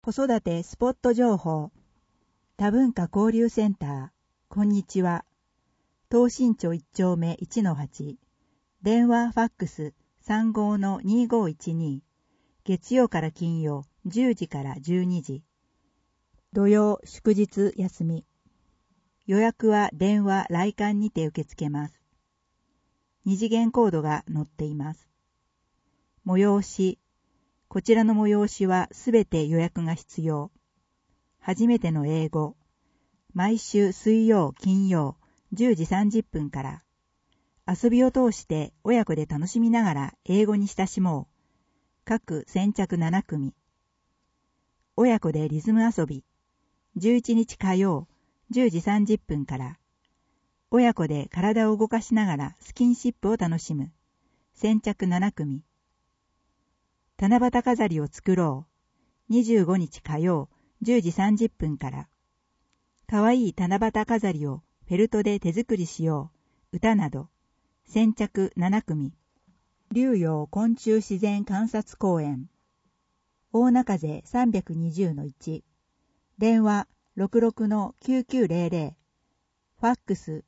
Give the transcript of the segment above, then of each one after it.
子育てスポット情報。多文化交流センター。こんにちは。東新町1丁目 1-8。電話ファックス 35-2512。月曜から金曜10時から12時。土曜祝日休み。予約は電話来館にて受け付けます。二次元コードが載っています。催し。こちらの催しはすべて予約が必要。初めての英語。毎週水曜、金曜、10時30分から。遊びを通して親子で楽しみながら英語に親しもう。各先着7組。親子でリズム遊び。11日火曜、10時30分から。親子で体を動かしながらスキンシップを楽しむ。先着7組。七夕飾りを作ろう。25日火曜、10時30分から。かわいい七夕飾りをフェルトで手作りしよう。歌など。先着7組。竜陽昆虫自然観察公園。大中瀬 320-1。電話 66-9900。ファックス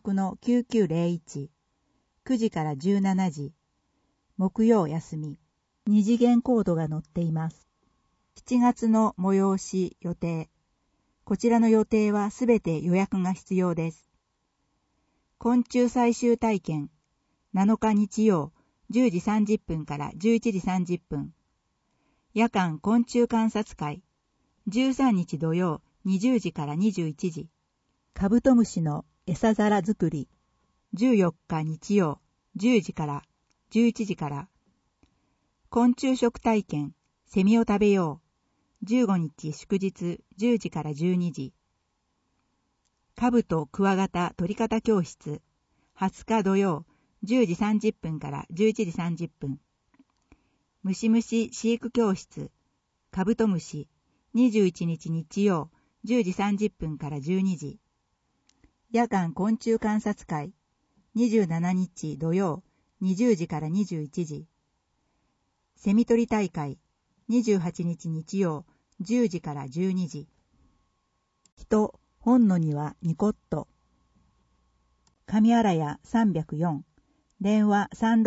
66-9901。9時から17時。木曜休み。二次元コードが載っています。7月の催し予定。こちらの予定はすべて予約が必要です。昆虫採集体験。7日日曜、10時30分から11時30分。夜間昆虫観察会。13日土曜、20時から21時。カブトムシの餌皿作り。14日日曜、10時から11時から。昆虫食体験、セミを食べよう。15日祝日、10時から12時。カブトクワガタ取り方教室、20日土曜、10時30分から11時30分。ムシムシ飼育教室、カブトムシ、21日日曜、10時30分から12時。夜間昆虫観察会、27日土曜、20時から21時。セミ取り大会、28日日曜、10時から12時。人、本の庭ニコット。上荒谷304。電話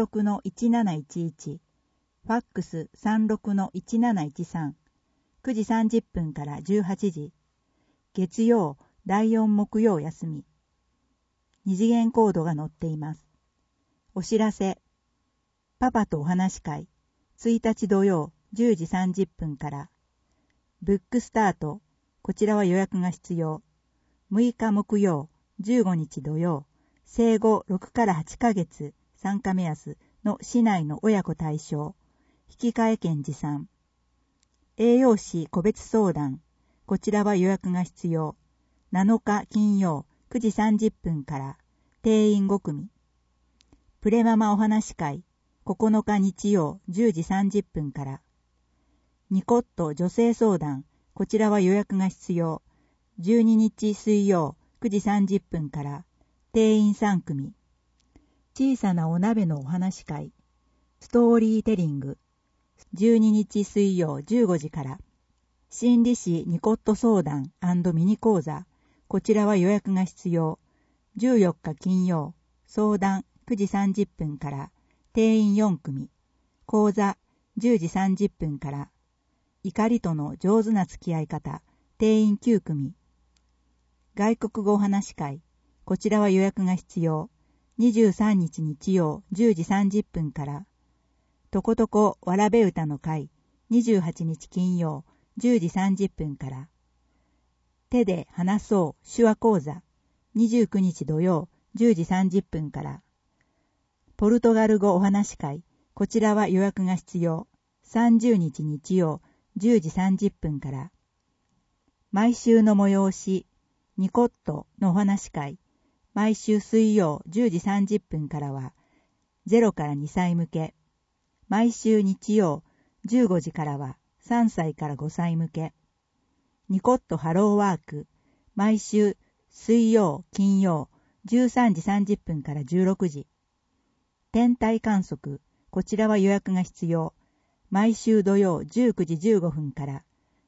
36-1711。ファックス 36-1713。9時30分から18時。月曜、第4木曜休み。二次元コードが載っています。お知らせ。パパとお話会。1日土曜10時30分から。ブックスタート。こちらは予約が必要。6日木曜、15日土曜。生後6から8ヶ月参加目安の市内の親子対象。引換券持参。栄養士個別相談。こちらは予約が必要。7日金曜9時30分から。定員5組。プレママお話会。9日日曜10時30分から。ニコット女性相談。こちらは予約が必要。12日水曜9時30分から。定員3組。小さなお鍋のお話会。ストーリーテリング。12日水曜15時から。心理師ニコット相談&ミニ講座。こちらは予約が必要。14日金曜。相談9時30分から。定員4組。講座10時30分から。怒りとの上手な付き合い方。定員9組。外国語お話会。こちらは予約が必要。23日日曜10時30分から。とことこわらべ歌の会。28日金曜10時30分から。手で話そう手話講座。29日土曜10時30分から。ポルトガル語お話会。こちらは予約が必要。30日日曜10時30分から。毎週の催し、ニコットのお話会。毎週水曜10時30分からは、0から2歳向け。毎週日曜15時からは、3歳から5歳向け。ニコットハローワーク。毎週水曜金曜13時30分から16時。天体観測、こちらは予約が必要。毎週土曜19時15分から。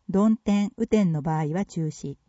曇天雨天の場合は中止。